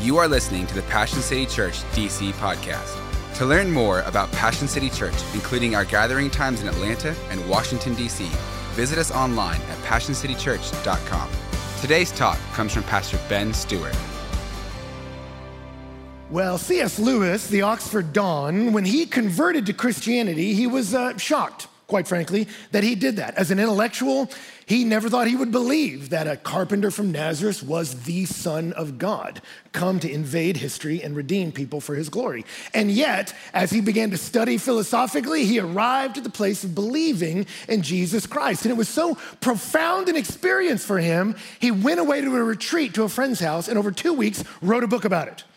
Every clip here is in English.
You are listening to the Passion City Church DC podcast. To learn more about Passion City Church, including our gathering times in Atlanta and Washington, DC, visit us online at passioncitychurch.com. Today's talk comes from Pastor Ben Stewart. Well, C.S. Lewis, the Oxford Don, when he converted to Christianity, he was shocked, quite frankly, that he did that. As an intellectual, he never thought he would believe that a carpenter from Nazareth was the Son of God, come to invade history and redeem people for his glory. And yet, as he began to study philosophically, he arrived at the place of believing in Jesus Christ. And it was so profound an experience for him, he went away to a retreat to a friend's house and over 2 weeks wrote a book about it.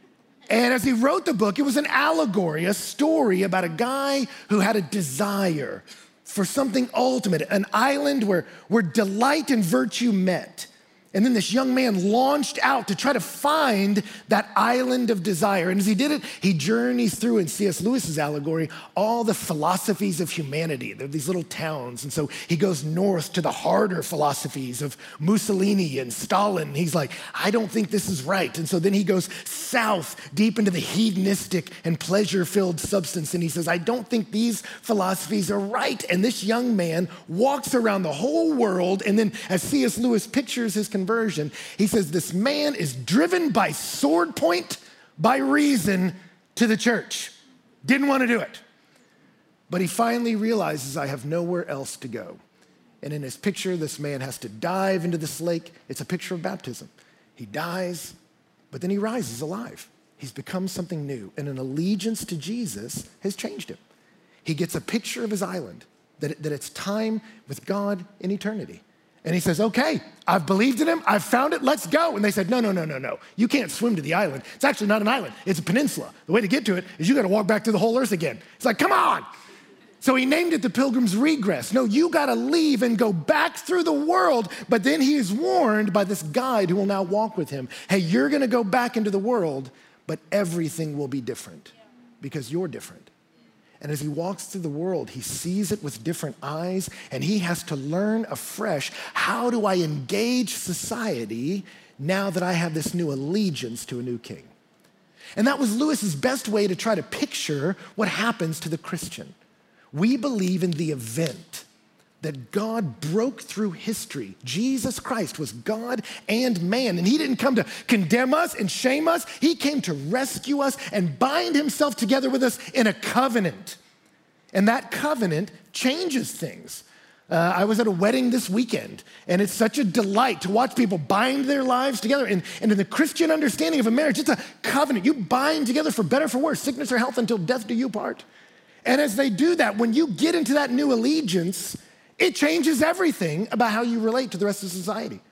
And as he wrote the book, it was an allegory, a story about a guy who had a desire for something ultimate, an island where delight and virtue met. And then this young man launched out to try to find that island of desire. And as he did it, he journeys through, in C.S. Lewis's allegory, all the philosophies of humanity. They're these little towns. And so he goes north to the harder philosophies of Mussolini and Stalin. He's like, I don't think this is right. And so then he goes south, deep into the hedonistic and pleasure-filled substance. And he says, I don't think these philosophies are right. And this young man walks around the whole world. And then as C.S. Lewis pictures his conversion, he says this man is driven by sword point, by reason to the church. Didn't want to do it. But he finally realizes, I have nowhere else to go. And in his picture, this man has to dive into this lake. It's a picture of baptism. He dies, but then he rises alive. He's become something new, and an allegiance to Jesus has changed him. He gets a picture of his island, that it's time with God in eternity. And he says, okay, I've believed in him, I've found it, let's go. And they said, no. You can't swim to the island. It's actually not an island, it's a peninsula. The way to get to it is you gotta walk back through the whole earth again. It's like, come on. So he named it the Pilgrim's Regress. No, you gotta leave and go back through the world, but then he is warned by this guide who will now walk with him. Hey, you're gonna go back into the world, but everything will be different because you're different. And as he walks through the world, he sees it with different eyes, and he has to learn afresh, how do I engage society now that I have this new allegiance to a new king? And that was Lewis's best way to try to picture what happens to the Christian. We believe in the event that God broke through history. Jesus Christ was God and man, and he didn't come to condemn us and shame us. He came to rescue us and bind himself together with us in a covenant. And that covenant changes things. I was at a wedding this weekend, and it's such a delight to watch people bind their lives together. And in the Christian understanding of a marriage, it's a covenant. You bind together for better, for worse, sickness or health, until death do you part. And as they do that, when you get into that new allegiance, it changes everything about how you relate to the rest of society.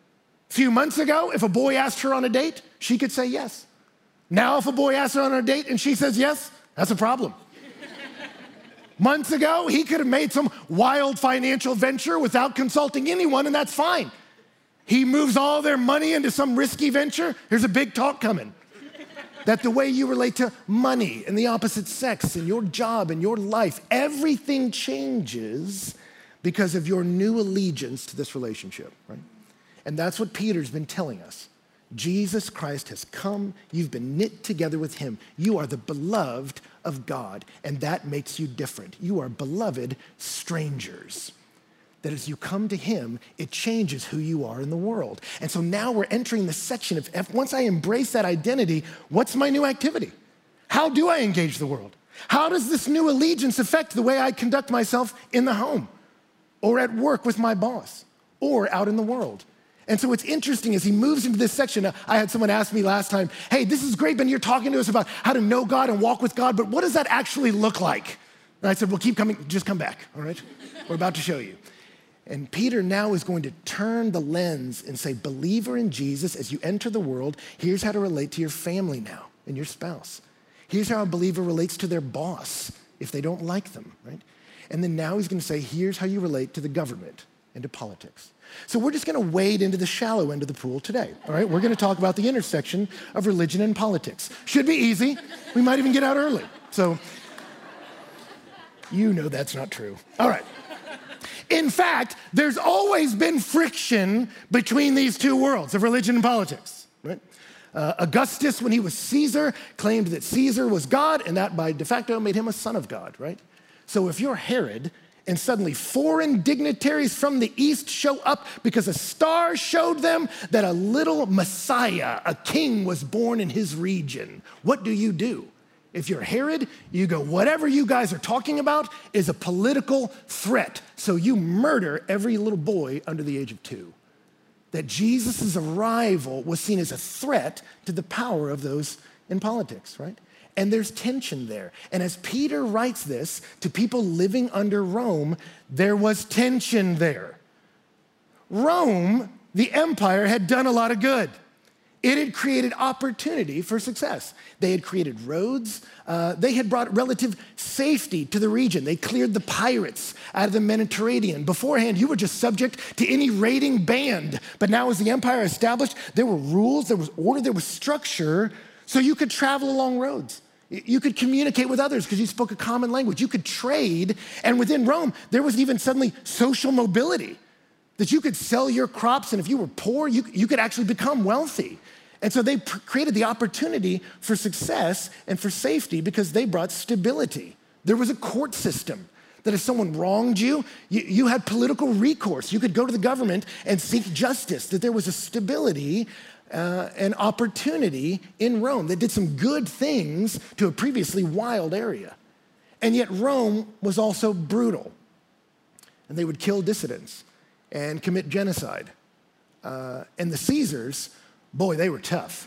A few months ago, if a boy asked her on a date, she could say yes. Now, if a boy asks her on a date and she says yes, that's a problem. Months ago, he could have made some wild financial venture without consulting anyone, and that's fine. He moves all their money into some risky venture. Here's a big talk coming. That the way you relate to money and the opposite sex and your job and your life, everything changes because of your new allegiance to this relationship, right? And that's what Peter's been telling us. Jesus Christ has come, you've been knit together with him. You are the beloved of God, and that makes you different. You are beloved strangers. That as you come to him, it changes who you are in the world. And so now we're entering the section of, once I embrace that identity, what's my new activity? How do I engage the world? How does this new allegiance affect the way I conduct myself in the home, or at work with my boss, or out in the world? And so what's interesting is he moves into this section. I had someone ask me last time, hey, this is great, Ben, you're talking to us about how to know God and walk with God, but what does that actually look like? And I said, well, keep coming, just come back, all right? We're about to show you. And Peter now is going to turn the lens and say, believer in Jesus, as you enter the world, here's how to relate to your family now and your spouse. Here's how a believer relates to their boss if they don't like them, right? And then now he's going to say, here's how you relate to the government and to politics. So we're just going to wade into the shallow end of the pool today, all right? We're going to talk about the intersection of religion and politics. Should be easy. We might even get out early. So you know that's not true. All right. In fact, there's always been friction between these two worlds of religion and politics, right? Augustus, when he was Caesar, claimed that Caesar was God, and that by de facto made him a son of God, right? So if you're Herod, and suddenly foreign dignitaries from the east show up because a star showed them that a little Messiah, a king, was born in his region, what do? If you're Herod, you go, whatever you guys are talking about is a political threat. So you murder every little boy under the age of 2. That Jesus' arrival was seen as a threat to the power of those in politics, right? And there's tension there. And as Peter writes this to people living under Rome, there was tension there. Rome, the empire, had done a lot of good. It had created opportunity for success. They had created roads. They had brought relative safety to the region. They cleared the pirates out of the Mediterranean. Beforehand, you were just subject to any raiding band. But now as the empire established, there were rules, there was order, there was structure, so you could travel along roads. You could communicate with others because you spoke a common language. You could trade. And within Rome, there was even suddenly social mobility, that you could sell your crops, and if you were poor, you could actually become wealthy. And so they created the opportunity for success and for safety because they brought stability. There was a court system that if someone wronged you, you had political recourse. You could go to the government and seek justice, that there was a stability and opportunity in Rome that did some good things to a previously wild area. And yet Rome was also brutal. And they would kill dissidents and commit genocide. And the Caesars, boy, they were tough.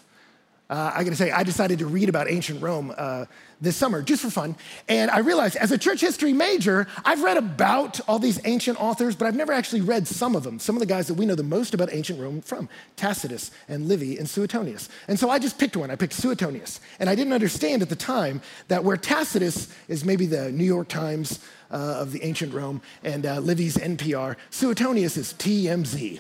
I gotta say, I decided to read about ancient Rome this summer, just for fun. And I realized as a church history major, I've read about all these ancient authors, but I've never actually read some of them, some of the guys that we know the most about ancient Rome from, Tacitus and Livy and Suetonius. And so I just picked one, I picked Suetonius. And I didn't understand at the time that where Tacitus is maybe the New York Times of the ancient Rome, and Livy's NPR, Suetonius is TMZ.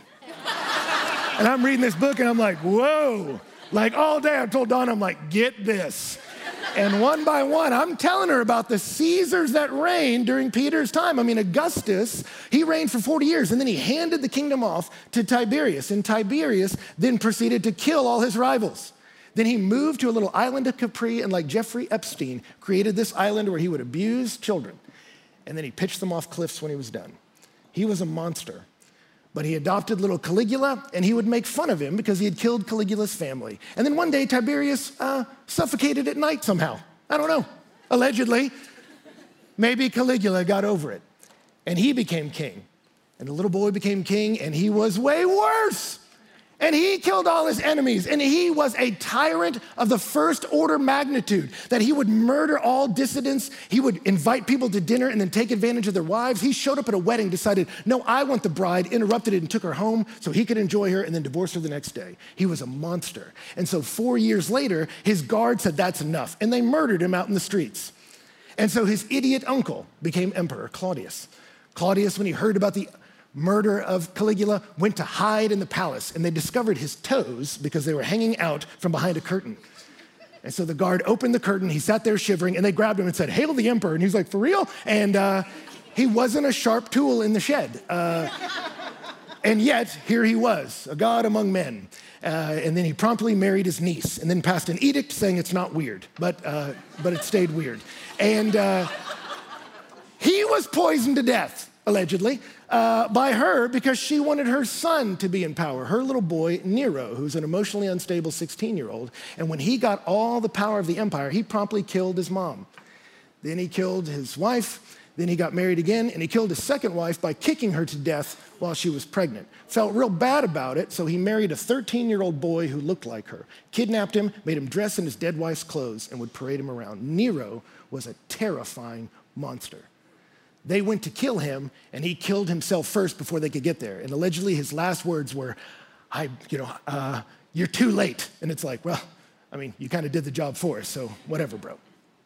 And I'm reading this book and I'm like, whoa. Like all day I told Dawn, I'm like, get this. And one by one, I'm telling her about the Caesars that reigned during Peter's time. I mean, Augustus, he reigned for 40 years, and then he handed the kingdom off to Tiberius. And Tiberius then proceeded to kill all his rivals. Then he moved to a little island of Capri, and like Jeffrey Epstein, created this island where he would abuse children. And then he pitched them off cliffs when he was done. He was a monster. But he adopted little Caligula, and he would make fun of him because he had killed Caligula's family. And then one day, Tiberius suffocated at night somehow. I don't know, allegedly. Maybe Caligula got over it, and he became king. And the little boy became king, and he was way worse. And he killed all his enemies, and he was a tyrant of the first order magnitude, that he would murder all dissidents. He would invite people to dinner and then take advantage of their wives. He showed up at a wedding, decided, no, I want the bride, interrupted it and took her home so he could enjoy her and then divorced her the next day. He was a monster. And so 4 years later, his guard said, that's enough. And they murdered him out in the streets. And so his idiot uncle became emperor, Claudius. Claudius, when he heard about the murder of Caligula, went to hide in the palace, and they discovered his toes because they were hanging out from behind a curtain. And so the guard opened the curtain, he sat there shivering, and they grabbed him and said, hail the emperor. And he's like, for real? And he wasn't a sharp tool in the shed. And yet, here he was, a god among men. And then he promptly married his niece, and then passed an edict saying it's not weird, but it stayed weird. And he was poisoned to death, allegedly, by her because she wanted her son to be in power, her little boy, Nero, who's an emotionally unstable 16-year-old. And when he got all the power of the empire, he promptly killed his mom. Then he killed his wife. Then he got married again, and he killed his second wife by kicking her to death while she was pregnant. Felt real bad about it, so he married a 13-year-old boy who looked like her, kidnapped him, made him dress in his dead wife's clothes, and would parade him around. Nero was a terrifying monster. They went to kill him, and he killed himself first before they could get there. And allegedly, his last words were, you're too late. And it's like, well, I mean, you kind of did the job for us, so whatever, bro.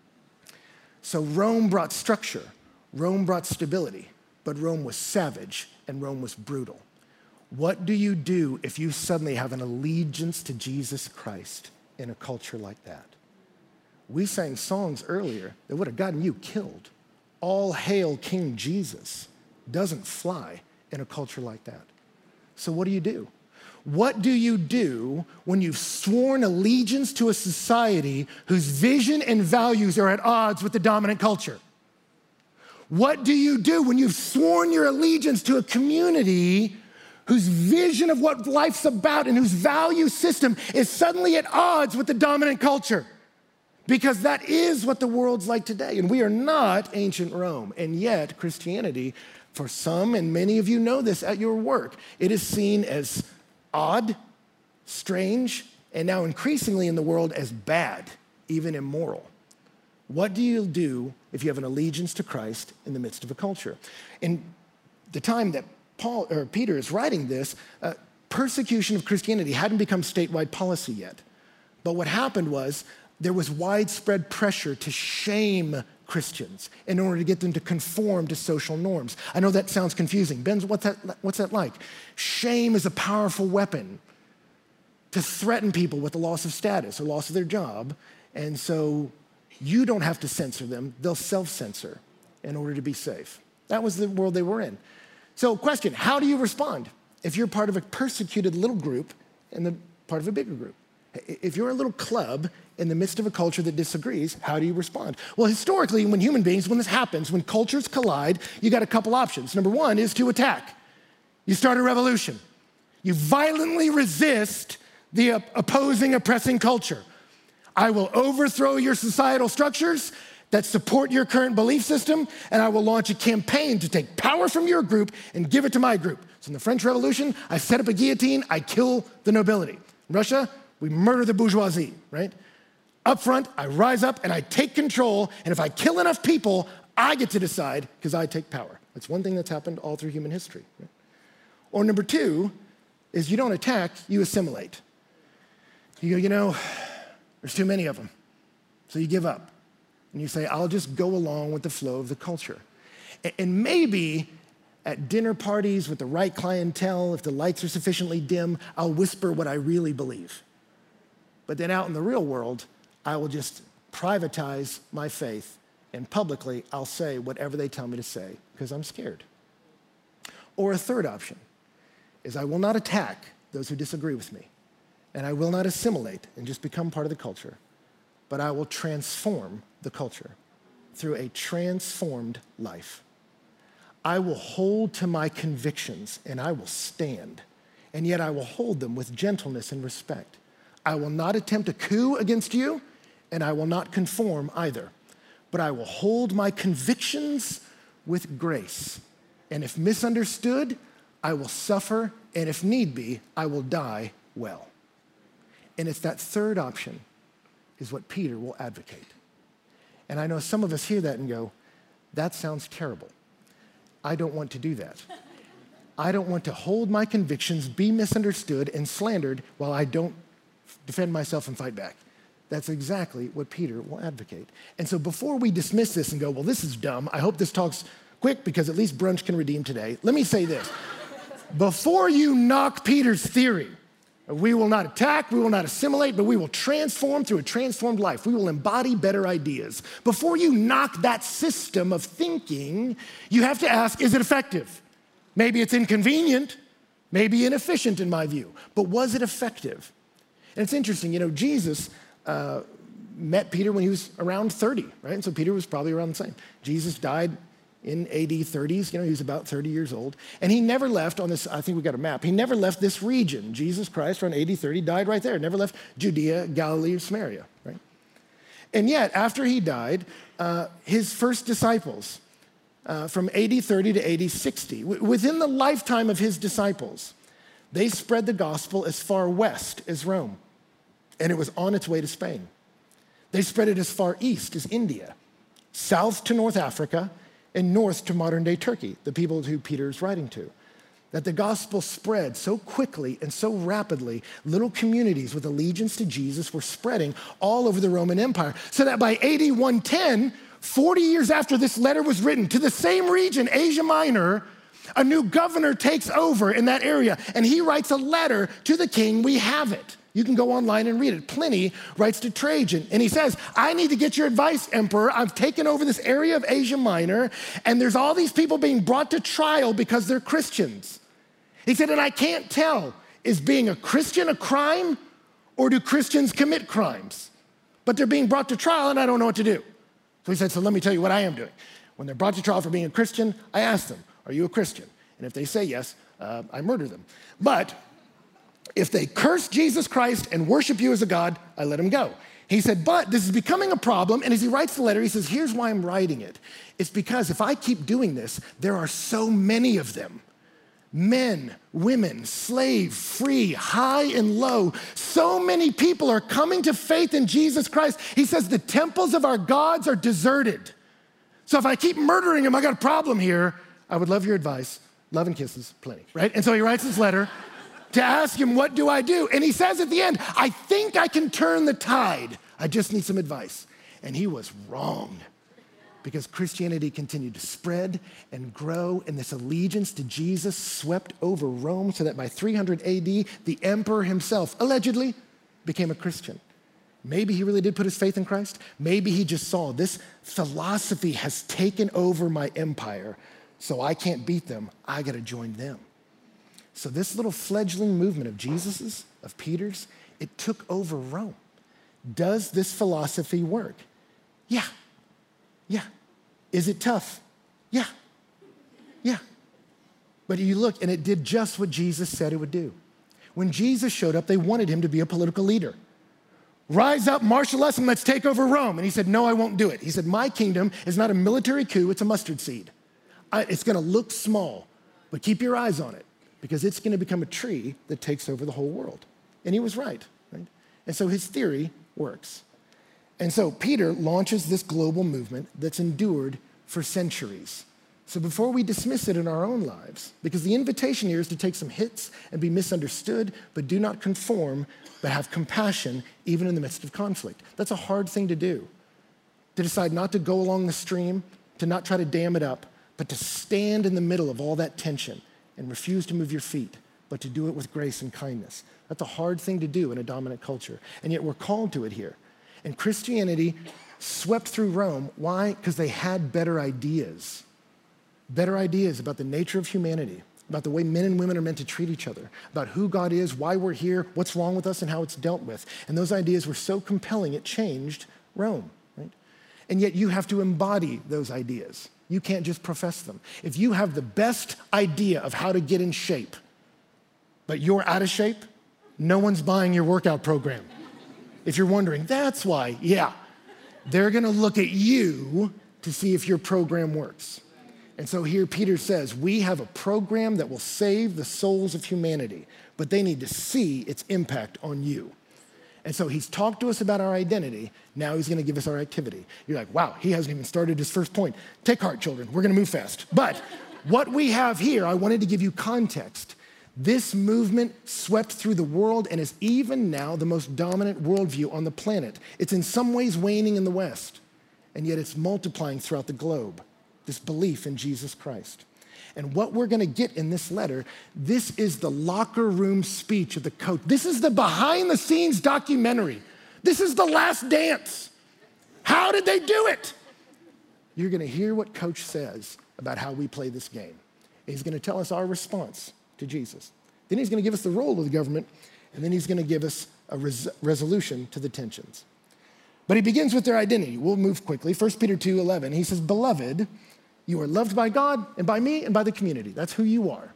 So Rome brought structure. Rome brought stability. But Rome was savage, and Rome was brutal. What do you do if you suddenly have an allegiance to Jesus Christ in a culture like that? We sang songs earlier that would have gotten you killed. All hail King Jesus doesn't fly in a culture like that. So what do you do? What do you do when you've sworn allegiance to a society whose vision and values are at odds with the dominant culture? What do you do when you've sworn your allegiance to a community whose vision of what life's about and whose value system is suddenly at odds with the dominant culture? Because that is what the world's like today. And we are not ancient Rome. And yet, Christianity, for some, and many of you know this at your work, it is seen as odd, strange, and now increasingly in the world as bad, even immoral. What do you do if you have an allegiance to Christ in the midst of a culture? In the time that Peter is writing this, persecution of Christianity hadn't become statewide policy yet. But what happened was there was widespread pressure to shame Christians in order to get them to conform to social norms. I know that sounds confusing. Ben, what's that like? Shame is a powerful weapon to threaten people with the loss of status or loss of their job. And so you don't have to censor them. They'll self-censor in order to be safe. That was the world they were in. So question, how do you respond if you're part of a persecuted little group and the part of a bigger group? If you're a little club in the midst of a culture that disagrees, how do you respond? Well, historically, when this happens, when cultures collide, you got a couple options. Number one is to attack. You start a revolution. You violently resist the opposing, oppressing culture. I will overthrow your societal structures that support your current belief system, and I will launch a campaign to take power from your group and give it to my group. So in the French Revolution, I set up a guillotine, I kill the nobility. In Russia, we murder the bourgeoisie, right? Up front, I rise up and I take control, and if I kill enough people, I get to decide because I take power. That's one thing that's happened all through human history. Right? Or number two is you don't attack, you assimilate. You go, there's too many of them. So you give up. And you say, I'll just go along with the flow of the culture. And maybe at dinner parties with the right clientele, if the lights are sufficiently dim, I'll whisper what I really believe. But then out in the real world, I will just privatize my faith, and publicly I'll say whatever they tell me to say because I'm scared. Or a third option is I will not attack those who disagree with me, and I will not assimilate and just become part of the culture, but I will transform the culture through a transformed life. I will hold to my convictions and I will stand, and yet I will hold them with gentleness and respect. I will not attempt a coup against you, and I will not conform either, but I will hold my convictions with grace. And if misunderstood, I will suffer, and if need be, I will die well. And it's that third option is what Peter will advocate. And I know some of us hear that and go, that sounds terrible. I don't want to do that. I don't want to hold my convictions, be misunderstood and slandered while I don't defend myself and fight back. That's exactly what Peter will advocate. And so before we dismiss this and go, well, this is dumb, I hope this talk's quick because at least brunch can redeem today. Let me say this. Before you knock Peter's theory, we will not attack, we will not assimilate, but we will transform through a transformed life. We will embody better ideas. Before you knock that system of thinking, you have to ask, is it effective? Maybe it's inconvenient, maybe inefficient in my view, but was it effective? And it's interesting, Jesus met Peter when he was around 30, right? And so Peter was probably around the same. Jesus died in AD 30s, he was about 30 years old. And he never left on this, I think we got a map, he never left this region. Jesus Christ, around AD 30, died right there, never left Judea, Galilee, Samaria, right? And yet, after he died, his first disciples, from AD 30 to AD 60, within the lifetime of his disciples, they spread the gospel as far west as Rome, and it was on its way to Spain. They spread it as far east as India, south to North Africa, and north to modern-day Turkey, the people who Peter's writing to. That the gospel spread so quickly and so rapidly, little communities with allegiance to Jesus were spreading all over the Roman Empire, so that by AD 110, 40 years after this letter was written, to the same region, Asia Minor, a new governor takes over in that area, and he writes a letter to the king. We have it. You can go online and read it. Pliny writes to Trajan, and he says, I need to get your advice, Emperor. I've taken over this area of Asia Minor, and there's all these people being brought to trial because they're Christians. He said, and I can't tell is being a Christian a crime, or do Christians commit crimes? But they're being brought to trial and I don't know what to do. So he said, so let me tell you what I am doing. When they're brought to trial for being a Christian, I ask them, are you a Christian? And if they say yes, I murder them. But if they curse Jesus Christ and worship you as a God, I let them go. He said, but this is becoming a problem. And as he writes the letter, he says, here's why I'm writing it. It's because if I keep doing this, there are so many of them. Men, women, slave, free, high and low. So many people are coming to faith in Jesus Christ. He says the temples of our gods are deserted. So if I keep murdering them, I got a problem here. I would love your advice. Love and kisses, plenty, right? And so he writes this letter to ask him, what do I do? And he says at the end, I think I can turn the tide. I just need some advice. And he was wrong, because Christianity continued to spread and grow, and this allegiance to Jesus swept over Rome so that by 300 AD, the emperor himself allegedly became a Christian. Maybe he really did put his faith in Christ. Maybe he just saw this philosophy has taken over my empire, so I can't beat them. I got to join them. So this little fledgling movement of Jesus's, of Peter's, it took over Rome. Does this philosophy work? Yeah. Is it tough? Yeah. But you look, and it did just what Jesus said it would do. When Jesus showed up, they wanted him to be a political leader. Rise up, marshal us, and let's take over Rome. And he said, no, I won't do it. He said, my kingdom is not a military coup, it's a mustard seed. It's gonna look small, but keep your eyes on it, because it's gonna become a tree that takes over the whole world. And he was right? And so his theory works. And so Peter launches this global movement that's endured for centuries. So before we dismiss it in our own lives, because the invitation here is to take some hits and be misunderstood, but do not conform, but have compassion even in the midst of conflict. That's a hard thing to do. To decide not to go along the stream, to not try to dam it up, but to stand in the middle of all that tension and refuse to move your feet, but to do it with grace and kindness. That's a hard thing to do in a dominant culture, and yet we're called to it here. And Christianity swept through Rome. Why? Because they had better ideas about the nature of humanity, about the way men and women are meant to treat each other, about who God is, why we're here, what's wrong with us, and how it's dealt with. And those ideas were so compelling, it changed Rome, right? And yet you have to embody those ideas. You can't just profess them. If you have the best idea of how to get in shape, but you're out of shape, no one's buying your workout program. If you're wondering, that's why, yeah. They're gonna look at you to see if your program works. And so here Peter says, we have a program that will save the souls of humanity, but they need to see its impact on you. And so he's talked to us about our identity, now he's gonna give us our activity. You're like, wow, he hasn't even started his first point. Take heart, children, we're gonna move fast. But what we have here, I wanted to give you context. This movement swept through the world and is even now the most dominant worldview on the planet. It's in some ways waning in the West, and yet it's multiplying throughout the globe, this belief in Jesus Christ. And what we're gonna get in this letter, this is the locker room speech of the coach. This is the behind the scenes documentary. This is the last dance. How did they do it? You're gonna hear what Coach says about how we play this game. He's gonna tell us our response to Jesus. Then he's gonna give us the role of the government, and then he's gonna give us a resolution to the tensions. But he begins with their identity. We'll move quickly. 1 Peter 2:11, he says, beloved, you are loved by God and by me and by the community. That's who you are.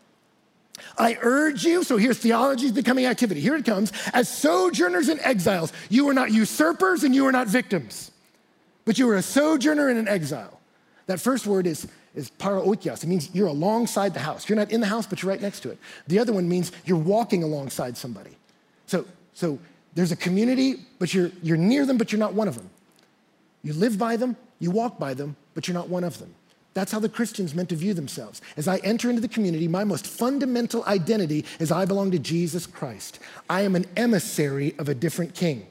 I urge you, so here's theology's becoming activity. Here it comes. As sojourners and exiles, you are not usurpers and you are not victims, but you are a sojourner and an exile. That first word is paraoikios. It means you're alongside the house. You're not in the house, but you're right next to it. The other one means you're walking alongside somebody. So there's a community, but you're near them, but you're not one of them. You live by them, you walk by them, but you're not one of them. That's how the Christians meant to view themselves. As I enter into the community, my most fundamental identity is I belong to Jesus Christ. I am an emissary of a different king.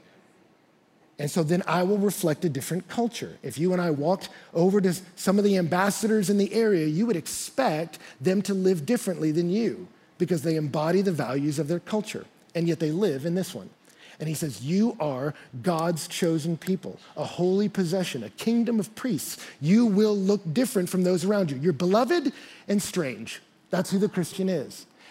And so then I will reflect a different culture. If you and I walked over to some of the ambassadors in the area, you would expect them to live differently than you because they embody the values of their culture, and yet they live in this one. And he says, you are God's chosen people, a holy possession, a kingdom of priests. You will look different from those around you. You're beloved and strange. That's who the Christian is.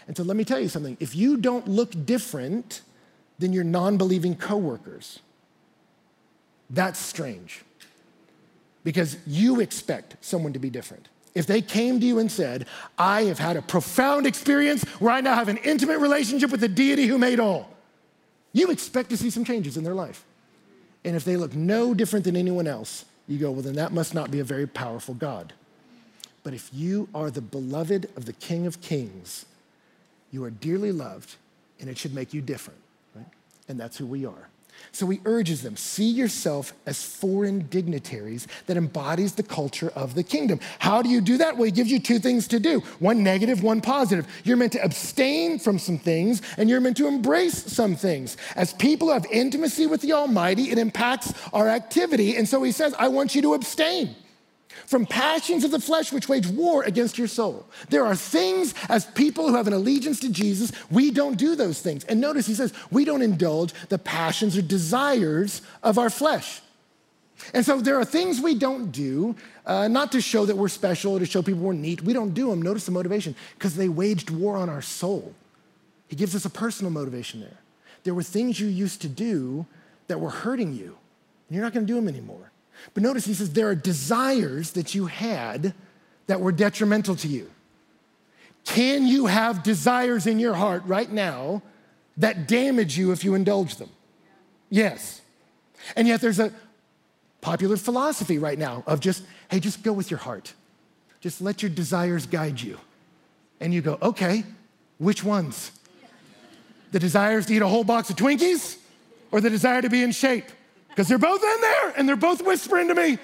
And so let me tell you something. If you don't look different than your non-believing coworkers, that's strange. Because you expect someone to be different. If they came to you and said, I have had a profound experience where I now have an intimate relationship with the deity who made all, you expect to see some changes in their life. And if they look no different than anyone else, you go, well, then that must not be a very powerful God. But if you are the beloved of the King of Kings, you are dearly loved, and it should make you different, right? And that's who we are. So he urges them, see yourself as foreign dignitaries that embodies the culture of the kingdom. How do you do that? Well, he gives you two things to do, one negative, one positive. You're meant to abstain from some things, and you're meant to embrace some things. As people who have intimacy with the Almighty, it impacts our activity. And so he says, I want you to abstain from passions of the flesh which wage war against your soul. There are things, as people who have an allegiance to Jesus, we don't do those things. And notice he says, we don't indulge the passions or desires of our flesh. And so there are things we don't do, not to show that we're special or to show people we're neat. We don't do them. Notice the motivation, because they waged war on our soul. He gives us a personal motivation there. There were things you used to do that were hurting you, and you're not going to do them anymore. But notice he says there are desires that you had that were detrimental to you. Can you have desires in your heart right now that damage you if you indulge them? Yes. And yet there's a popular philosophy right now of just, hey, just go with your heart. Just let your desires guide you. And you go, okay, which ones? The desires to eat a whole box of Twinkies or the desire to be in shape? Because they're both in there and they're both whispering to me.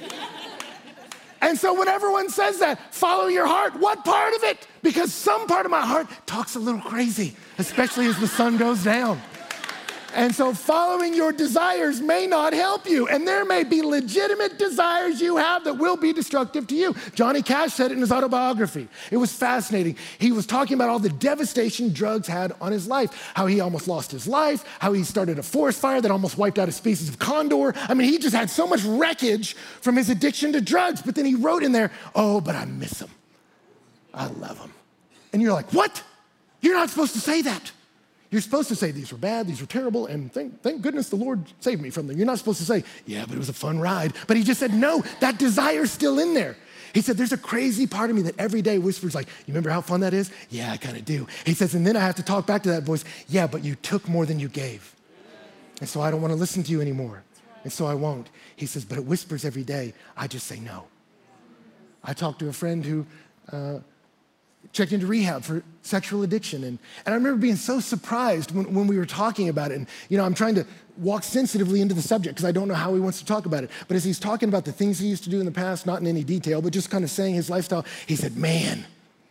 And so when everyone says that, follow your heart, what part of it? Because some part of my heart talks a little crazy, especially as the sun goes down. And so following your desires may not help you. And there may be legitimate desires you have that will be destructive to you. Johnny Cash said it in his autobiography. It was fascinating. He was talking about all the devastation drugs had on his life, how he almost lost his life, how he started a forest fire that almost wiped out a species of condor. I mean, he just had so much wreckage from his addiction to drugs. But then he wrote in there, oh, but I miss him. I love him. And you're like, what? You're not supposed to say that. You're supposed to say, these were bad, these were terrible, and thank goodness the Lord saved me from them. You're not supposed to say, yeah, but it was a fun ride. But he just said, no, that desire's still in there. He said, there's a crazy part of me that every day whispers like, you remember how fun that is? Yeah, I kind of do. He says, and then I have to talk back to that voice, yeah, but you took more than you gave. And so I don't want to listen to you anymore. And so I won't. He says, but it whispers every day. I just say no. I talked to a friend who checked into rehab for sexual addiction. And I remember being so surprised when we were talking about it. And, you know, I'm trying to walk sensitively into the subject because I don't know how he wants to talk about it. But as he's talking about the things he used to do in the past, not in any detail, but just kind of saying his lifestyle, he said, man,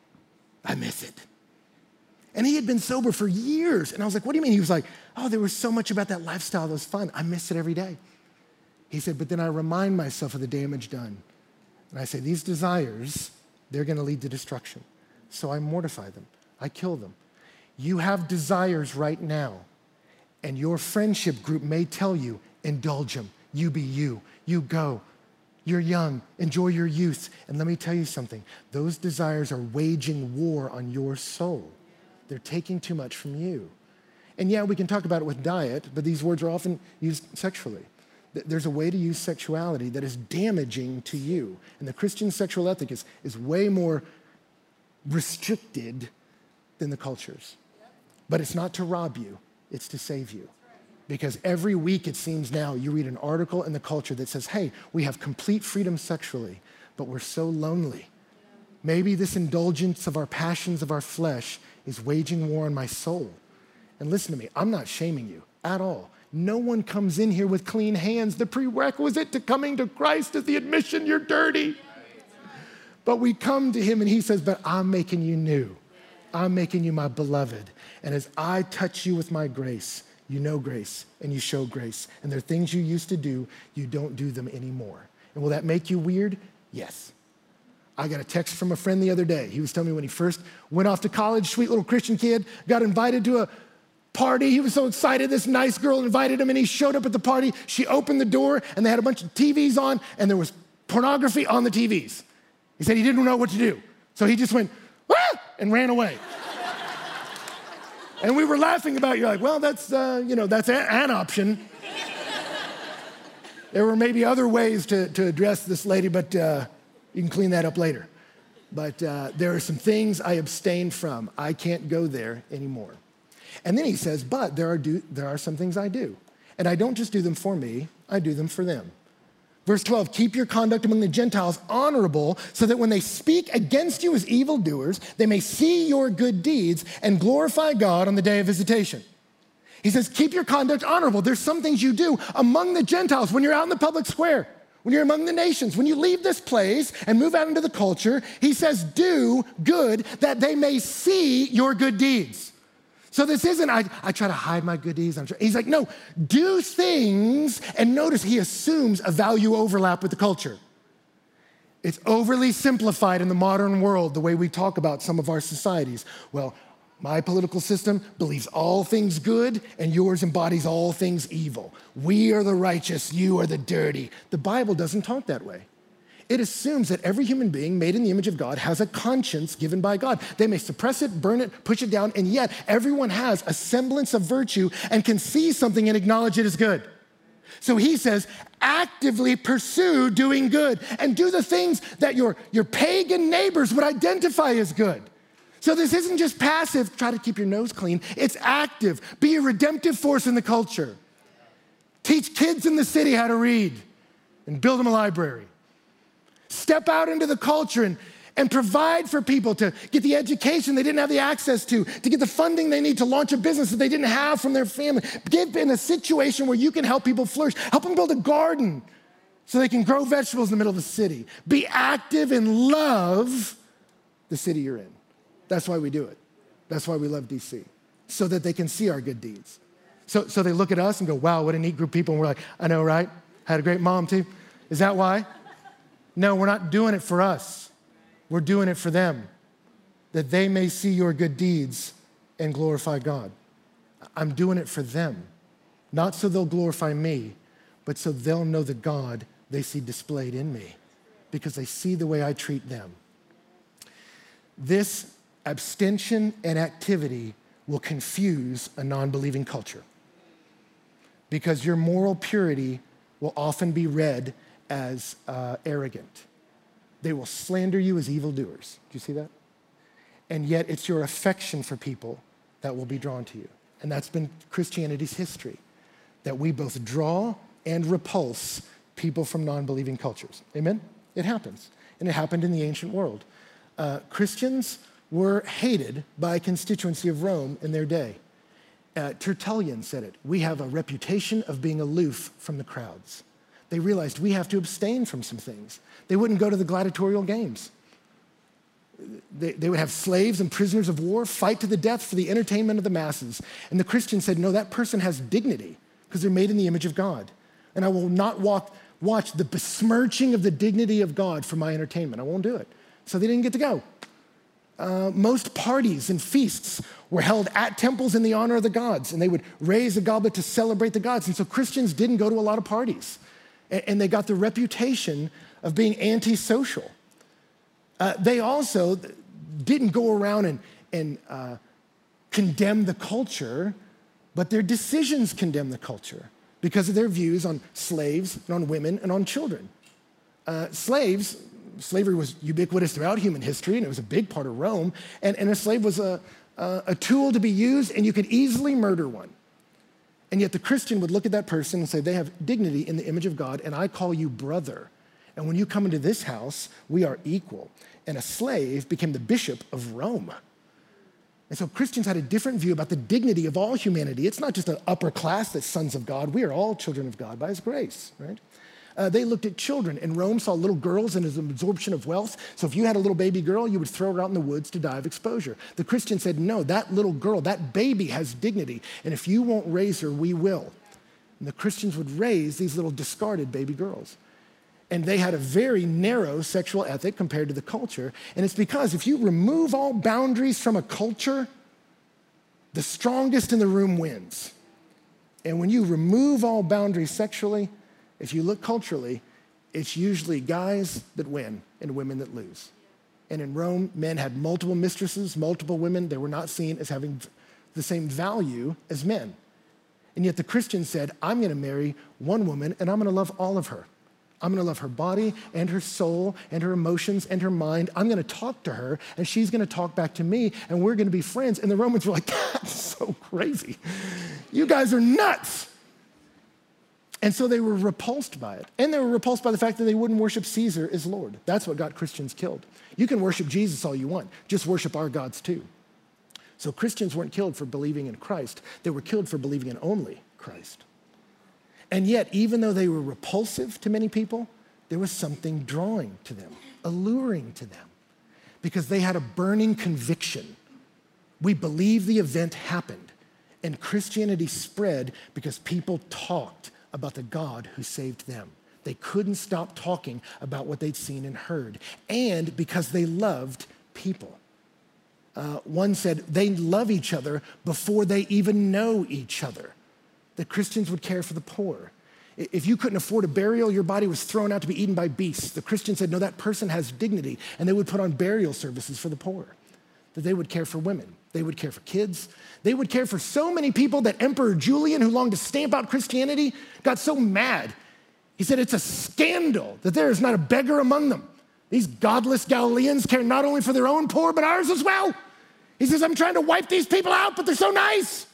I miss it. And he had been sober for years. And I was like, what do you mean? He was like, oh, there was so much about that lifestyle that was fun. I miss it every day. He said, but then I remind myself of the damage done. And I say, these desires, they're going to lead to destruction. So I mortify them. I kill them. You have desires right now, and your friendship group may tell you, indulge them. You be you. You go. You're young. Enjoy your youth. And let me tell you something. Those desires are waging war on your soul. They're taking too much from you. And yeah, we can talk about it with diet, but these words are often used sexually. There's a way to use sexuality that is damaging to you. And the Christian sexual ethic is way more restricted than the culture's. But it's not to rob you, it's to save you. Because every week it seems now you read an article in the culture that says, hey, we have complete freedom sexually, but we're so lonely. Maybe this indulgence of our passions of our flesh is waging war on my soul. And listen to me, I'm not shaming you at all. No one comes in here with clean hands. The prerequisite to coming to Christ is the admission you're dirty. But we come to him and he says, but I'm making you new. I'm making you my beloved. And as I touch you with my grace, you know grace and you show grace. And there are things you used to do, you don't do them anymore. And will that make you weird? Yes. I got a text from a friend the other day. He was telling me when he first went off to college, sweet little Christian kid, got invited to a party. He was so excited. This nice girl invited him and he showed up at the party. She opened the door and they had a bunch of TVs on and there was pornography on the TVs. He said he didn't know what to do. So he just went, ah, and ran away. And we were laughing about, you're like, well, that's an option. There were maybe other ways to address this lady, but you can clean that up later. But there are some things I abstained from. I can't go there anymore. And then he says, but there are some things I do. And I don't just do them for me, I do them for them. Verse 12, keep your conduct among the Gentiles honorable, so that when they speak against you as evildoers, they may see your good deeds and glorify God on the day of visitation. He says, keep your conduct honorable. There's some things you do among the Gentiles when you're out in the public square, when you're among the nations, when you leave this place and move out into the culture. He says, do good that they may see your good deeds. So this isn't, I try to hide my good deeds. He's like, no, do things. And notice he assumes a value overlap with the culture. It's overly simplified in the modern world, the way we talk about some of our societies. Well, my political system believes all things good, and yours embodies all things evil. We are the righteous, you are the dirty. The Bible doesn't talk that way. It assumes that every human being made in the image of God has a conscience given by God. They may suppress it, burn it, push it down, and yet everyone has a semblance of virtue and can see something and acknowledge it as good. So he says, actively pursue doing good and do the things that your pagan neighbors would identify as good. So this isn't just passive, try to keep your nose clean. It's active. Be a redemptive force in the culture. Teach kids in the city how to read and build them a library. Step out into the culture and provide for people to get the education they didn't have the access to get the funding they need to launch a business that they didn't have from their family. Get in a situation where you can help people flourish. Help them build a garden so they can grow vegetables in the middle of the city. Be active and love the city you're in. That's why we do it. That's why we love DC, so that they can see our good deeds. So they look at us and go, wow, what a neat group of people. And we're like, I know, right? Had a great mom too. Is that why? No, we're not doing it for us. We're doing it for them, that they may see your good deeds and glorify God. I'm doing it for them, not so they'll glorify me, but so they'll know the God they see displayed in me, because they see the way I treat them. This abstention and activity will confuse a non-believing culture, because your moral purity will often be read as arrogant. They will slander you as evildoers. Do you see that? And yet it's your affection for people that will be drawn to you. And that's been Christianity's history, that we both draw and repulse people from non-believing cultures. Amen? It happens. And it happened in the ancient world. Christians were hated by a constituency of Rome in their day. Tertullian said it. We have a reputation of being aloof from the crowds. They realized we have to abstain from some things. They wouldn't go to the gladiatorial games. They would have slaves and prisoners of war fight to the death for the entertainment of the masses. And the Christians said, no, that person has dignity because they're made in the image of God. And I will not watch the besmirching of the dignity of God for my entertainment. I won't do it. So they didn't get to go. Most parties and feasts were held at temples in the honor of the gods, and they would raise a goblet to celebrate the gods. And so Christians didn't go to a lot of parties. And they got the reputation of being antisocial. They also didn't go around and condemn the culture, but their decisions condemn the culture because of their views on slaves and on women and on children. Slavery was ubiquitous throughout human history, and it was a big part of Rome. And a slave was a tool to be used, and you could easily murder one. And yet the Christian would look at that person and say, they have dignity in the image of God, and I call you brother. And when you come into this house, we are equal. And a slave became the bishop of Rome. And so Christians had a different view about the dignity of all humanity. It's not just an upper class that's sons of God. We are all children of God by his grace, right? They looked at children, and Rome saw little girls as an absorption of wealth. So if you had a little baby girl, you would throw her out in the woods to die of exposure. The Christian said, no, that little girl, that baby has dignity, and if you won't raise her, we will. And the Christians would raise these little discarded baby girls. And they had a very narrow sexual ethic compared to the culture. And it's because if you remove all boundaries from a culture, the strongest in the room wins. And when you remove all boundaries sexually, if you look culturally, it's usually guys that win and women that lose. And in Rome, men had multiple mistresses, multiple women. They were not seen as having the same value as men. And yet the Christian said, I'm gonna marry one woman and I'm gonna love all of her. I'm gonna love her body and her soul and her emotions and her mind. I'm gonna talk to her and she's gonna talk back to me and we're gonna be friends. And the Romans were like, that's so crazy. You guys are nuts. And so they were repulsed by it. And they were repulsed by the fact that they wouldn't worship Caesar as Lord. That's what got Christians killed. You can worship Jesus all you want, just worship our gods too. So Christians weren't killed for believing in Christ. They were killed for believing in only Christ. And yet, even though they were repulsive to many people, there was something drawing to them, alluring to them, because they had a burning conviction. We believe the event happened, and Christianity spread because people talked about the God who saved them. They couldn't stop talking about what they'd seen and heard, and because they loved people. One said they love each other before they even know each other. That Christians would care for the poor. If you couldn't afford a burial, your body was thrown out to be eaten by beasts. The Christian said, no, that person has dignity, and they would put on burial services for the poor. That they would care for women. They would care for kids. They would care for so many people that Emperor Julian, who longed to stamp out Christianity, got so mad. He said, it's a scandal that there is not a beggar among them. These godless Galileans care not only for their own poor, but ours as well. He says, I'm trying to wipe these people out, but they're so nice.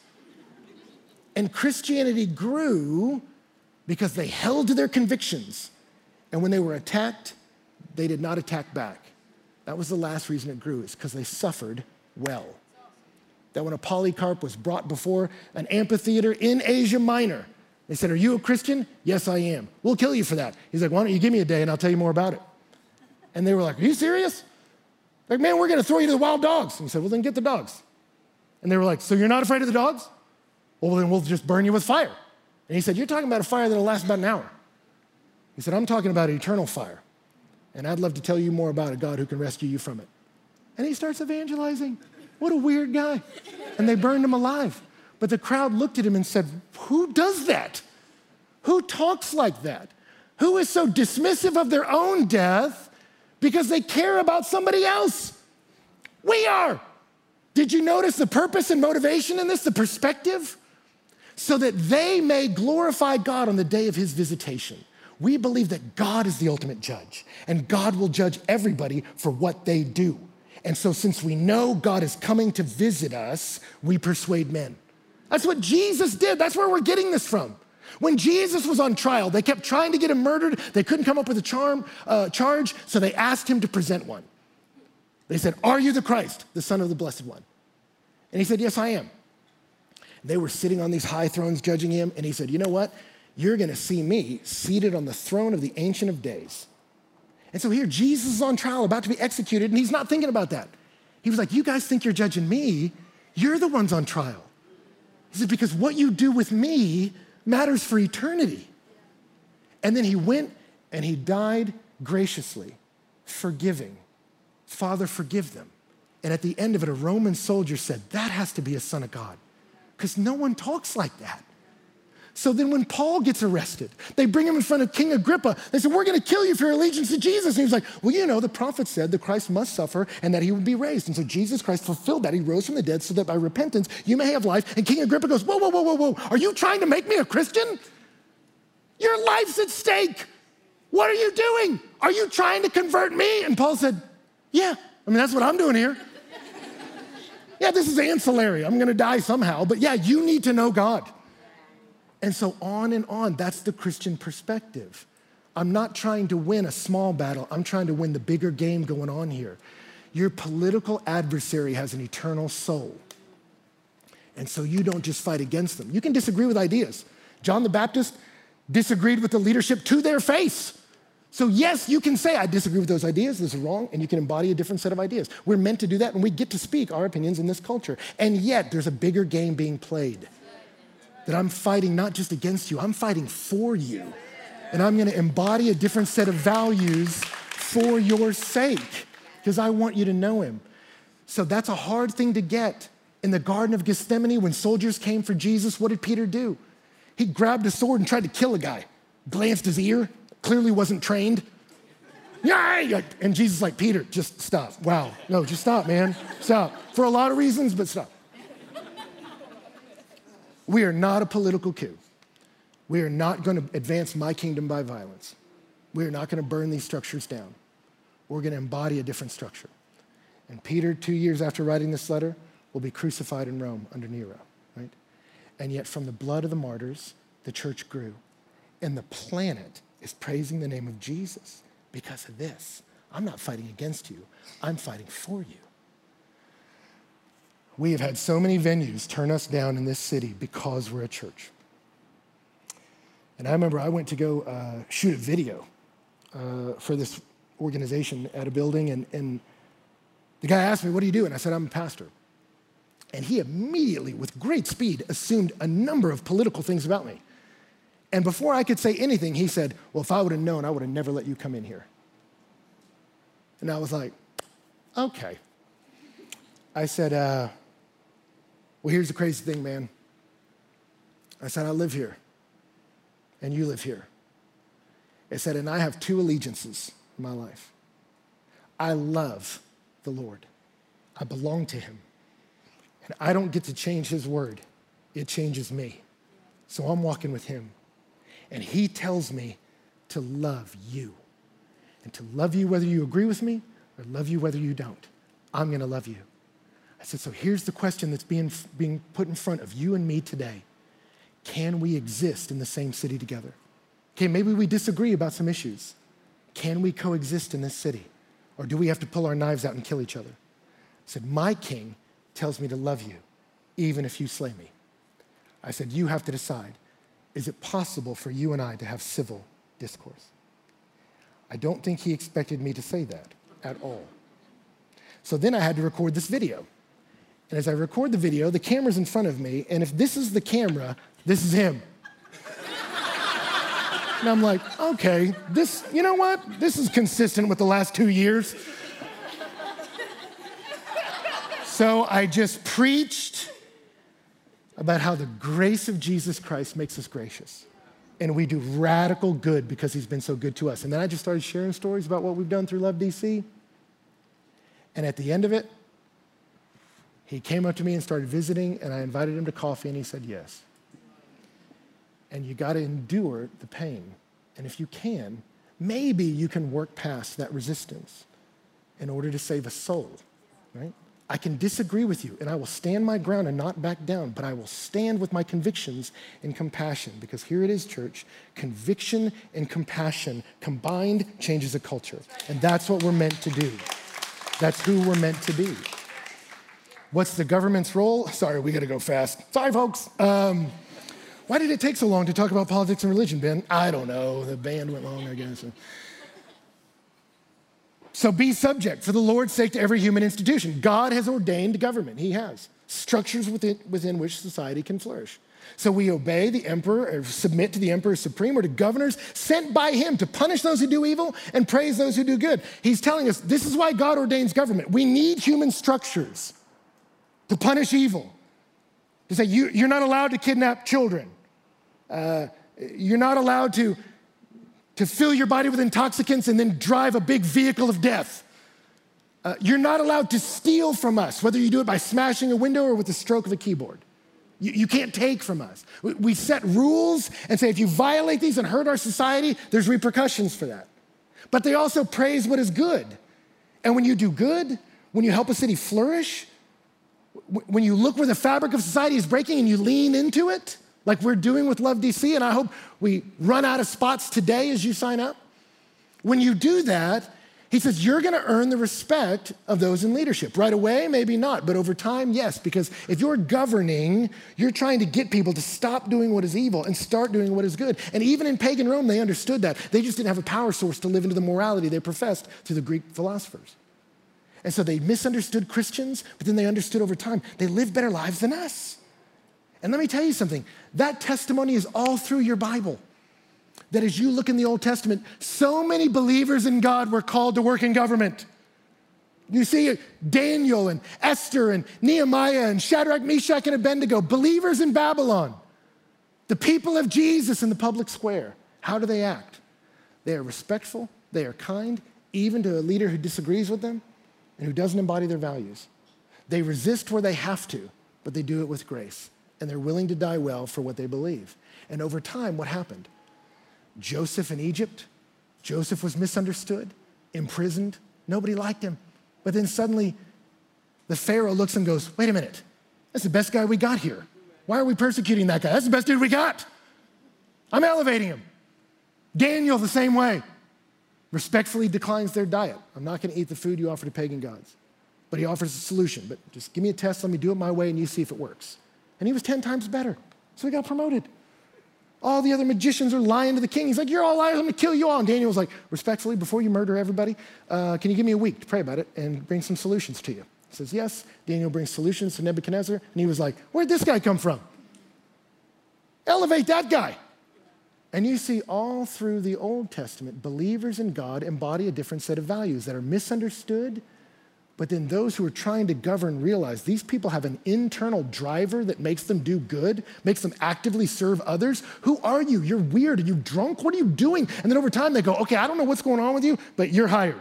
And Christianity grew because they held to their convictions. And when they were attacked, they did not attack back. That was the last reason it grew, is because they suffered well. That when a Polycarp was brought before an amphitheater in Asia Minor, they said, are you a Christian? Yes, I am. We'll kill you for that. He's like, why don't you give me a day and I'll tell you more about it. And they were like, are you serious? Like, man, we're gonna throw you to the wild dogs. And he said, well, then get the dogs. And they were like, so you're not afraid of the dogs? Well, then we'll just burn you with fire. And he said, you're talking about a fire that'll last about an hour. He said, I'm talking about eternal fire. And I'd love to tell you more about a God who can rescue you from it. And he starts evangelizing. What a weird guy. And they burned him alive. But the crowd looked at him and said, who does that? Who talks like that? Who is so dismissive of their own death because they care about somebody else? We are. Did you notice the purpose and motivation in this, the perspective? So that they may glorify God on the day of his visitation. We believe that God is the ultimate judge, and God will judge everybody for what they do. And so since we know God is coming to visit us, we persuade men. That's what Jesus did. That's where we're getting this from. When Jesus was on trial, they kept trying to get him murdered. They couldn't come up with a charge, so they asked him to present one. They said, are you the Christ, the Son of the Blessed One? And he said, yes, I am. They were sitting on these high thrones judging him, and he said, you know what? You're gonna see me seated on the throne of the Ancient of Days. And so here, Jesus is on trial, about to be executed, and he's not thinking about that. He was like, you guys think you're judging me? You're the ones on trial. He said, because what you do with me matters for eternity. And then he went and he died graciously, forgiving. Father, forgive them. And at the end of it, a Roman soldier said, that has to be a son of God, because no one talks like that. So then when Paul gets arrested, they bring him in front of King Agrippa. They said, we're gonna kill you for your allegiance to Jesus. And he was like, well, you know, the prophet said the Christ must suffer and that he would be raised. And so Jesus Christ fulfilled that. He rose from the dead so that by repentance you may have life. And King Agrippa goes, whoa, whoa, whoa, whoa, whoa. Are you trying to make me a Christian? Your life's at stake. What are you doing? Are you trying to convert me? And Paul said, yeah, I mean, that's what I'm doing here. Yeah, this is ancillary. I'm gonna die somehow, but yeah, you need to know God. And so on and on, that's the Christian perspective. I'm not trying to win a small battle, I'm trying to win the bigger game going on here. Your political adversary has an eternal soul. And so you don't just fight against them. You can disagree with ideas. John the Baptist disagreed with the leadership to their face. So yes, you can say, I disagree with those ideas, this is wrong, and you can embody a different set of ideas. We're meant to do that, and we get to speak our opinions in this culture. And yet, there's a bigger game being played. That I'm fighting not just against you, I'm fighting for you. And I'm gonna embody a different set of values for your sake, because I want you to know him. So that's a hard thing to get. In the Garden of Gethsemane, when soldiers came for Jesus, what did Peter do? He grabbed a sword and tried to kill a guy, glanced his ear, clearly wasn't trained. Yeah, and Jesus is like, Peter, just stop. Wow, no, just stop, man, stop. For a lot of reasons, but stop. We are not a political coup. We are not going to advance my kingdom by violence. We are not going to burn these structures down. We're going to embody a different structure. And Peter, 2 years after writing this letter, will be crucified in Rome under Nero, right? And yet from the blood of the martyrs, the church grew. And the planet is praising the name of Jesus because of this. I'm not fighting against you. I'm fighting for you. We have had so many venues turn us down in this city because we're a church. And I remember I went to go shoot a video for this organization at a building, and the guy asked me, what do you do? And I said, I'm a pastor. And he immediately, with great speed, assumed a number of political things about me. And before I could say anything, he said, well, if I would have known, I would have never let you come in here. And I was like, okay. I said, well, here's the crazy thing, man. I said, I live here, and you live here. I said, and I have two allegiances in my life. I love the Lord. I belong to him. And I don't get to change his word. It changes me. So I'm walking with him. And he tells me to love you. And to love you whether you agree with me or love you whether you don't. I'm going to love you. I said, so here's the question that's being put in front of you and me today. Can we exist in the same city together? Okay, maybe we disagree about some issues. Can we coexist in this city? Or do we have to pull our knives out and kill each other? I said, my king tells me to love you, even if you slay me. I said, you have to decide. Is it possible for you and I to have civil discourse? I don't think he expected me to say that at all. So then I had to record this video. And as I record the video, the camera's in front of me, and if this is the camera, this is him. And I'm like, okay, you know what? This is consistent with the last 2 years. So I just preached about how the grace of Jesus Christ makes us gracious. And we do radical good because he's been so good to us. And then I just started sharing stories about what we've done through Love DC. And at the end of it, he came up to me and started visiting, and I invited him to coffee, and he said yes. And you got to endure the pain. And if you can, maybe you can work past that resistance in order to save a soul, right? I can disagree with you, and I will stand my ground and not back down, but I will stand with my convictions and compassion, because here it is, church. Conviction and compassion combined changes a culture, and that's what we're meant to do. That's who we're meant to be. What's the government's role? Sorry, we got to go fast. Sorry, folks. Why did it take so long to talk about politics and religion, Ben? I don't know. The band went long, I guess. So be subject for the Lord's sake to every human institution. God has ordained government. He has structures within which society can flourish. So we obey the emperor, or submit to the emperor supreme, or to governors sent by him to punish those who do evil and praise those who do good. He's telling us this is why God ordains government. We need human structures to punish evil. To say you're not allowed to kidnap children. You're not allowed to fill your body with intoxicants and then drive a big vehicle of death. You're not allowed to steal from us, whether you do it by smashing a window or with the stroke of a keyboard. You can't take from us. We set rules and say if you violate these and hurt our society, there's repercussions for that. But they also praise what is good. And when you do good, when you help a city flourish, when you look where the fabric of society is breaking and you lean into it, like we're doing with Love DC, and I hope we run out of spots today as you sign up. When you do that, he says you're gonna earn the respect of those in leadership. Right away, maybe not, but over time, yes, because if you're governing, you're trying to get people to stop doing what is evil and start doing what is good. And even in pagan Rome, they understood that. They just didn't have a power source to live into the morality they professed through the Greek philosophers. And so they misunderstood Christians, but then they understood over time, they live better lives than us. And let me tell you something, that testimony is all through your Bible. That as you look in the Old Testament, so many believers in God were called to work in government. You see Daniel and Esther and Nehemiah and Shadrach, Meshach, and Abednego, believers in Babylon. The people of Jesus in the public square. How do they act? They are respectful, they are kind, even to a leader who disagrees with them and who doesn't embody their values. They resist where they have to, but they do it with grace. and they're willing to die well for what they believe. And over time, what happened? Joseph in Egypt, Joseph was misunderstood, imprisoned, nobody liked him. But then suddenly, the Pharaoh looks and goes, wait a minute, that's the best guy we got here. Why are we persecuting that guy? That's the best dude we got. I'm elevating him. Daniel, the same way, respectfully declines their diet. I'm not going to eat the food you offer to pagan gods. But he offers a solution. But just give me a test, let me do it my way, and you see if it works. And he was 10 times better. So he got promoted. All the other magicians are lying to the king. He's like, you're all liars, I'm going to kill you all. And Daniel was like, respectfully, before you murder everybody, can you give me a week to pray about it and bring some solutions to you? He says, yes. Daniel brings solutions to Nebuchadnezzar. And he was like, where'd this guy come from? Elevate that guy. And you see all through the Old Testament, believers in God embody a different set of values that are misunderstood, but then those who are trying to govern realize these people have an internal driver that makes them do good, makes them actively serve others. Who are you? You're weird. Are you drunk? What are you doing? And then over time they go, okay, I don't know what's going on with you, but you're hired.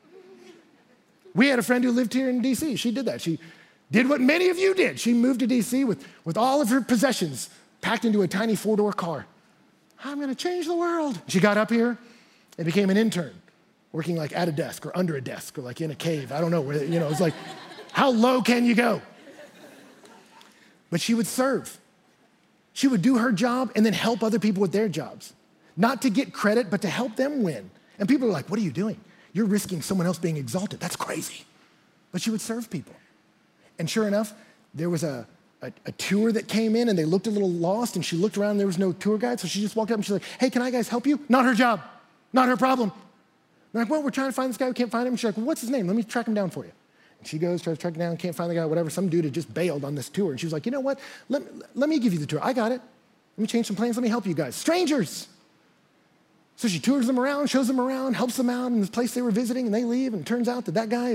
We had a friend who lived here in DC. She did that. She did what many of you did. She moved to DC with all of her possessions packed into a tiny 4-door car. I'm going to change the world. She got up here and became an intern, working like at a desk or under a desk or like in a cave. I don't know where, it's like, how low can you go? But she would serve. She would do her job and then help other people with their jobs. Not to get credit, but to help them win. And people are like, what are you doing? You're risking someone else being exalted. That's crazy. But she would serve people. And sure enough, there was a tour that came in and they looked a little lost and she looked around and there was no tour guide. So she just walked up and she's like, hey, can I guys help you? Not her job, not her problem. They're like, well, we're trying to find this guy, we can't find him. She's like, well, what's his name? Let me track him down for you. And she goes, tries to track him down, can't find the guy, whatever. Some dude had just bailed on this tour. And she was like, you know what? Let me give you the tour. I got it. Let me change some plans. Let me help you guys. Strangers. So she tours them around, shows them around, helps them out in this place they were visiting, and they leave. And it turns out that guy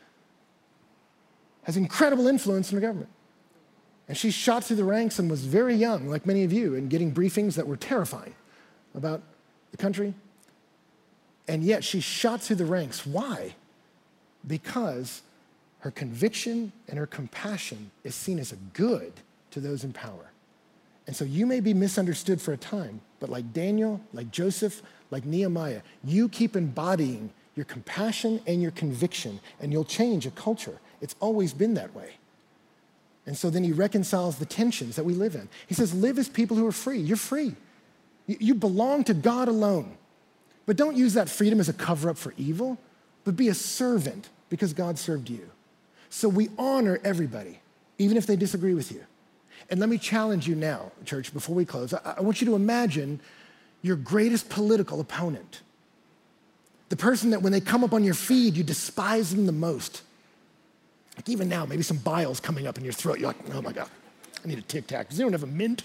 has incredible influence in the government. And she shot through the ranks and was very young, like many of you, and getting briefings that were terrifying about the country. And yet she shot through the ranks. Why? Because her conviction and her compassion is seen as a good to those in power. And so you may be misunderstood for a time, but like Daniel, like Joseph, like Nehemiah, you keep embodying your compassion and your conviction, and you'll change a culture. It's always been that way. And so then he reconciles the tensions that we live in. He says, live as people who are free. You're free. You belong to God alone. But don't use that freedom as a cover-up for evil, but be a servant because God served you. So we honor everybody, even if they disagree with you. And let me challenge you now, church, before we close. I want you to imagine your greatest political opponent, the person that when they come up on your feed, you despise them the most. Like even now, maybe some bile's coming up in your throat. You're like, oh my God, I need a Tic Tac. Does anyone have a mint?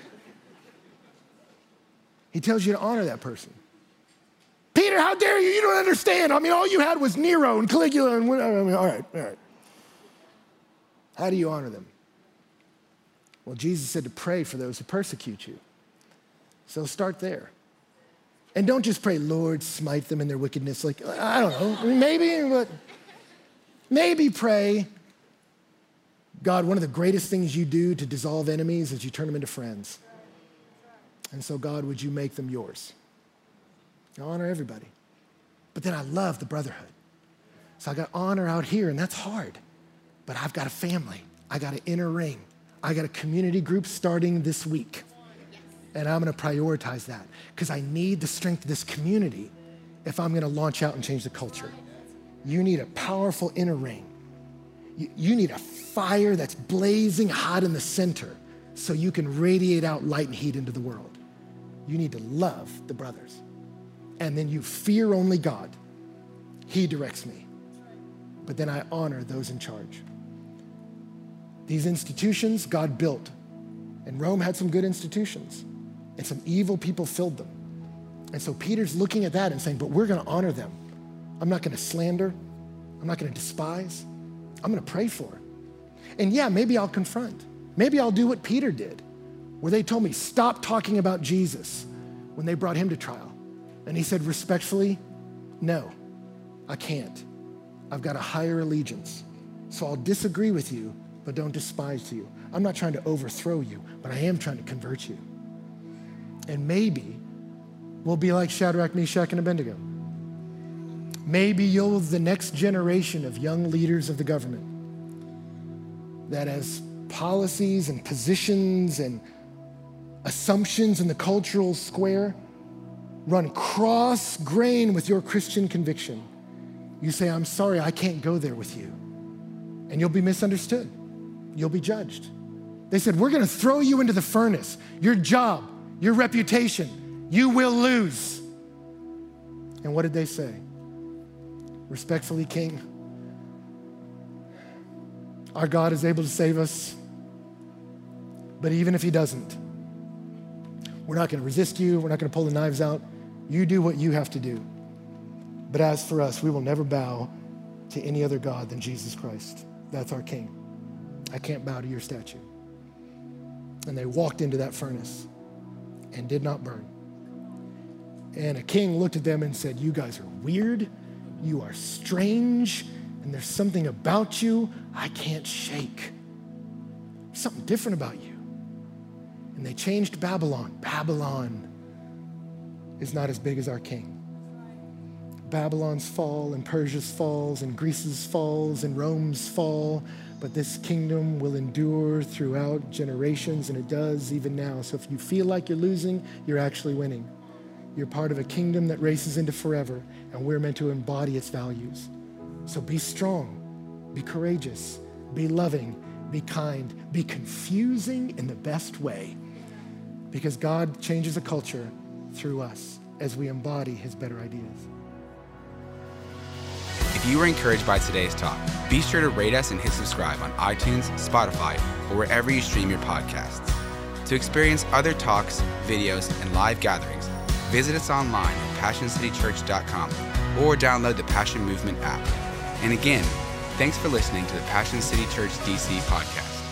He tells you to honor that person. Peter, how dare you? You don't understand. I mean, all you had was Nero and Caligula and all right. How do you honor them? Well, Jesus said to pray for those who persecute you. So start there. And don't just pray, Lord, smite them in their wickedness. Like, I don't know, maybe pray, God, one of the greatest things you do to dissolve enemies is you turn them into friends. And so, God, would you make them yours? I honor everybody. But then I love the brotherhood. So I got honor out here, and that's hard. But I've got a family. I got an inner ring. I got a community group starting this week. And I'm going to prioritize that because I need the strength of this community if I'm going to launch out and change the culture. You need a powerful inner ring. You need a fire that's blazing hot in the center so you can radiate out light and heat into the world. You need to love the brothers. And then you fear only God. He directs me. But then I honor those in charge. These institutions God built. And Rome had some good institutions. And some evil people filled them. And so Peter's looking at that and saying, but we're going to honor them. I'm not going to slander. I'm not going to despise. I'm going to pray for. And yeah, maybe I'll confront. Maybe I'll do what Peter did, where they told me, stop talking about Jesus when they brought him to trial. And he said respectfully, no, I can't. I've got a higher allegiance. So I'll disagree with you, but don't despise you. I'm not trying to overthrow you, but I am trying to convert you. And maybe we'll be like Shadrach, Meshach, and Abednego. Maybe you'll the next generation of young leaders of the government that as policies and positions and assumptions in the cultural square run cross-grain with your Christian conviction, you say, I'm sorry, I can't go there with you. And you'll be misunderstood. You'll be judged. They said, we're gonna throw you into the furnace. Your job, your reputation, you will lose. And what did they say? Respectfully, King, our God is able to save us, but even if he doesn't, we're not gonna resist you, we're not gonna pull the knives out. You do what you have to do. But as for us, we will never bow to any other God than Jesus Christ. That's our King. I can't bow to your statue. And they walked into that furnace and did not burn. And a king looked at them and said, you guys are weird, you are strange, and there's something about you I can't shake. There's something different about you. And they changed Babylon. Babylon is not as big as our King. Babylon's fall and Persia's falls and Greece's falls and Rome's fall, but this kingdom will endure throughout generations, and it does even now. So if you feel like you're losing, you're actually winning. You're part of a kingdom that races into forever, and we're meant to embody its values. So be strong, be courageous, be loving, be kind, be confusing in the best way, because God changes a culture through us as we embody his better ideas. If you were encouraged by today's talk, be sure to rate us and hit subscribe on iTunes, Spotify, or wherever you stream your podcasts. To experience other talks, videos, and live gatherings, visit us online at PassionCityChurch.com or download the Passion Movement app. And again, thanks for listening to the Passion City Church DC podcast.